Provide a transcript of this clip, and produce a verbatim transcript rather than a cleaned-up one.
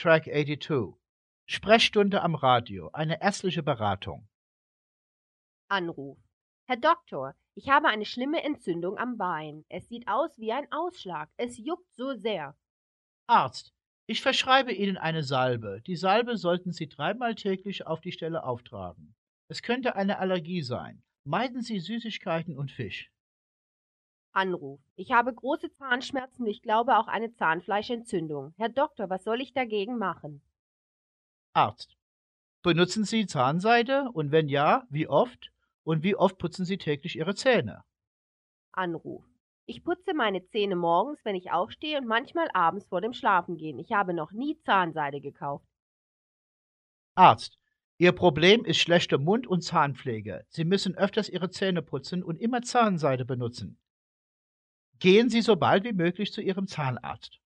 Track zweiundachtzig. Sprechstunde am Radio, eine ärztliche Beratung. Anruf. Herr Doktor, ich habe eine schlimme Entzündung am Bein. Es sieht aus wie ein Ausschlag. Es juckt so sehr. Arzt, ich verschreibe Ihnen eine Salbe. Die Salbe sollten Sie dreimal täglich auf die Stelle auftragen. Es könnte eine Allergie sein. Meiden Sie Süßigkeiten und Fisch. Anruf. Ich habe große Zahnschmerzen und ich glaube auch eine Zahnfleischentzündung. Herr Doktor, was soll ich dagegen machen? Arzt, benutzen Sie Zahnseide und wenn ja, wie oft? Und wie oft putzen Sie täglich Ihre Zähne? Anruf. Ich putze meine Zähne morgens, wenn ich aufstehe und manchmal abends vor dem Schlafengehen. Ich habe noch nie Zahnseide gekauft. Arzt, Ihr Problem ist schlechte Mund- und Zahnpflege. Sie müssen öfters Ihre Zähne putzen und immer Zahnseide benutzen. Gehen Sie so bald wie möglich zu Ihrem Zahnarzt.